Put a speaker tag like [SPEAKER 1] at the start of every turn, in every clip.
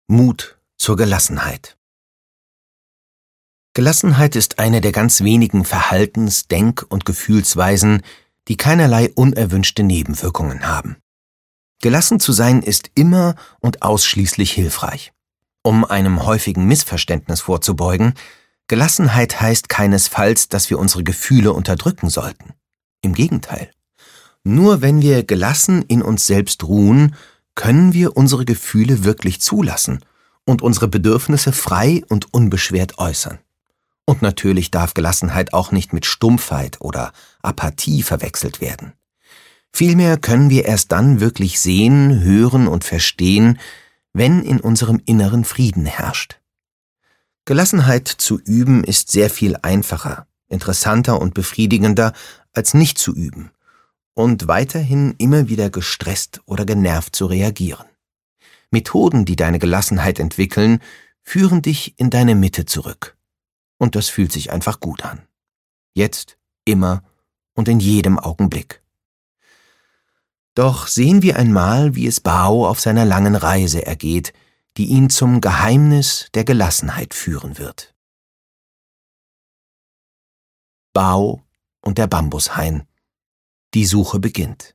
[SPEAKER 1] Mut zur Gelassenheit. Gelassenheit ist eine der ganz wenigen Verhaltens-, Denk- und Gefühlsweisen, die keinerlei unerwünschte Nebenwirkungen haben. Gelassen zu sein ist immer und ausschließlich hilfreich. Um einem häufigen Missverständnis vorzubeugen: Gelassenheit heißt keinesfalls, dass wir unsere Gefühle unterdrücken sollten. Im Gegenteil. Nur wenn wir gelassen in uns selbst ruhen, können wir unsere Gefühle wirklich zulassen und unsere Bedürfnisse frei und unbeschwert äußern. Und natürlich darf Gelassenheit auch nicht mit Stumpfheit oder Apathie verwechselt werden. Vielmehr können wir erst dann wirklich sehen, hören und verstehen, wenn in unserem Inneren Frieden herrscht. Gelassenheit zu üben ist sehr viel einfacher, interessanter und befriedigender, als nicht zu üben und weiterhin immer wieder gestresst oder genervt zu reagieren. Methoden, die deine Gelassenheit entwickeln, führen dich in deine Mitte zurück. Und das fühlt sich einfach gut an. Jetzt, immer und in jedem Augenblick. Doch sehen wir einmal, wie es Bao auf seiner langen Reise ergeht, die ihn zum Geheimnis der Gelassenheit führen wird. Bao und der Bambushain. Die Suche beginnt.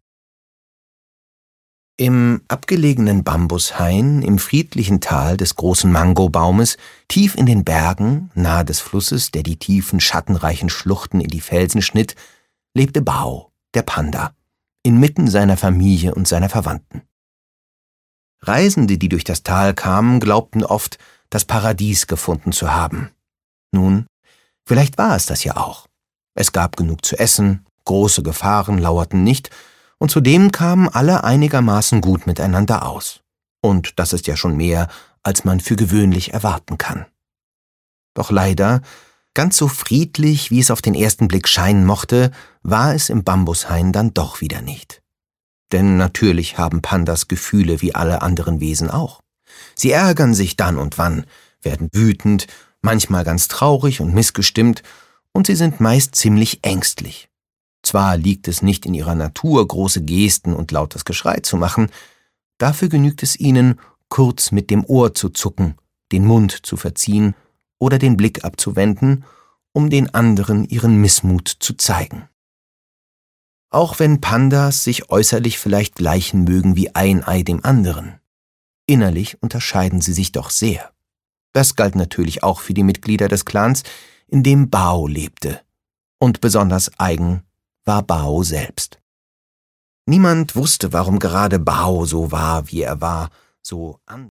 [SPEAKER 1] Im abgelegenen Bambushain, im friedlichen Tal des großen Mangobaumes, tief in den Bergen, nahe des Flusses, der die tiefen, schattenreichen Schluchten in die Felsen schnitt, lebte Bao, der Panda, inmitten seiner Familie und seiner Verwandten. Reisende, die durch das Tal kamen, glaubten oft, das Paradies gefunden zu haben. Nun, vielleicht war es das ja auch. Es gab genug zu essen, große Gefahren lauerten nicht, und zudem kamen alle einigermaßen gut miteinander aus. Und das ist ja schon mehr, als man für gewöhnlich erwarten kann. Doch leider, ganz so friedlich, wie es auf den ersten Blick scheinen mochte, war es im Bambushain dann doch wieder nicht. Denn natürlich haben Pandas Gefühle wie alle anderen Wesen auch. Sie ärgern sich dann und wann, werden wütend, manchmal ganz traurig und missgestimmt, und sie sind meist ziemlich ängstlich. Zwar liegt es nicht in ihrer Natur, große Gesten und lautes Geschrei zu machen, dafür genügt es ihnen, kurz mit dem Ohr zu zucken, den Mund zu verziehen oder den Blick abzuwenden, um den anderen ihren Missmut zu zeigen. Auch wenn Pandas sich äußerlich vielleicht gleichen mögen wie ein Ei dem anderen, innerlich unterscheiden sie sich doch sehr. Das galt natürlich auch für die Mitglieder des Clans, in dem Bao lebte, und besonders eigen war Bao selbst. Niemand wusste, warum gerade Bao so war, wie er war, so anders.